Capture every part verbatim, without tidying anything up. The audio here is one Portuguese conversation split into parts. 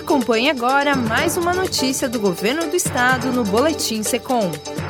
Acompanhe agora mais uma notícia do Governo do Estado no Boletim Secom.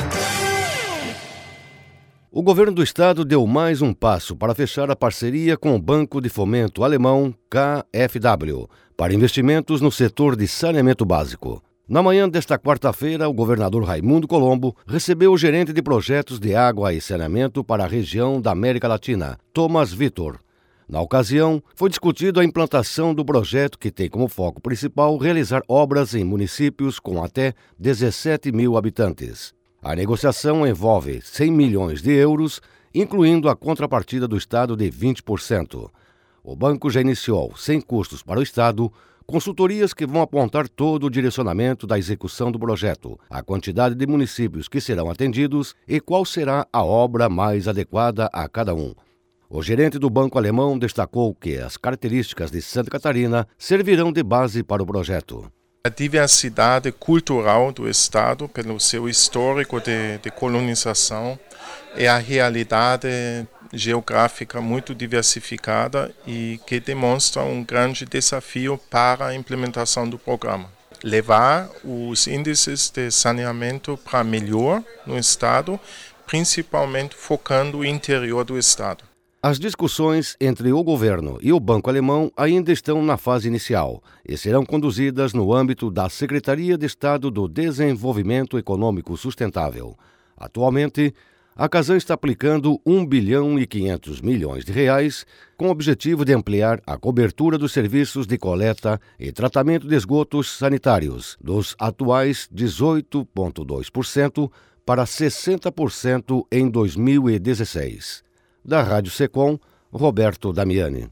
O Governo do Estado deu mais um passo para fechar a parceria com o Banco de Fomento Alemão K F W para investimentos no setor de saneamento básico. Na manhã desta quarta-feira, o governador Raimundo Colombo recebeu o gerente de projetos de água e saneamento para a região da América Latina, Thomas Vitor. Na ocasião, foi discutido a implantação do projeto que tem como foco principal realizar obras em municípios com até dezessete mil habitantes. A negociação envolve cem milhões de euros, incluindo a contrapartida do Estado de vinte por cento. O banco já iniciou, sem custos para o Estado, consultorias que vão apontar todo o direcionamento da execução do projeto, a quantidade de municípios que serão atendidos e qual será a obra mais adequada a cada um. O gerente do Banco Alemão destacou que as características de Santa Catarina servirão de base para o projeto. A diversidade cultural do Estado, pelo seu histórico de, de colonização, é a realidade geográfica muito diversificada e que demonstra um grande desafio para a implementação do programa. Levar os índices de saneamento para melhor no Estado, principalmente focando o interior do Estado. As discussões entre o governo e o Banco Alemão ainda estão na fase inicial e serão conduzidas no âmbito da Secretaria de Estado do Desenvolvimento Econômico Sustentável. Atualmente, a Casan está aplicando um bilhão e quinhentos milhões de reais com o objetivo de ampliar a cobertura dos serviços de coleta e tratamento de esgotos sanitários dos atuais dezoito vírgula dois por cento para sessenta por cento em dois mil e dezesseis. Da Rádio Secom, Roberto Damiani.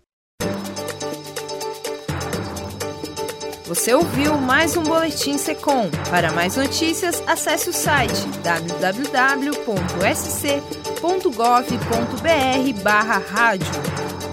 Você ouviu mais um Boletim Secom. Para mais notícias, acesse o site w w w ponto s c ponto gov ponto b r barra rádio.